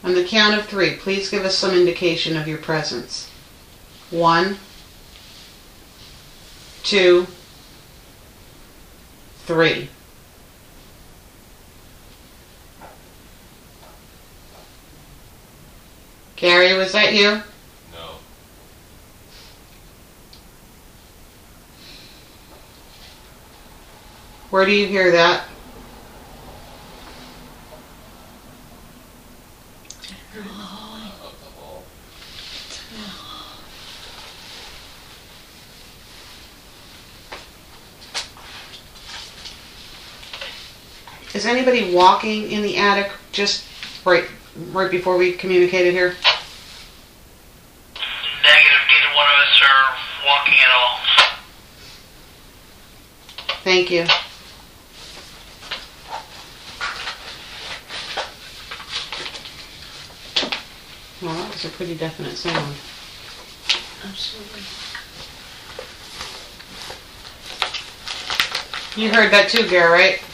On the count of 3, please give us some indication of your presence. 1, 2, 3. Gary, was that you? No. Where do you hear that? Is anybody walking in the attic just right before we communicated here? Negative. Neither one of us are walking at all. Thank you. Well, that was a pretty definite sound. Absolutely. You heard that too, Gary, right?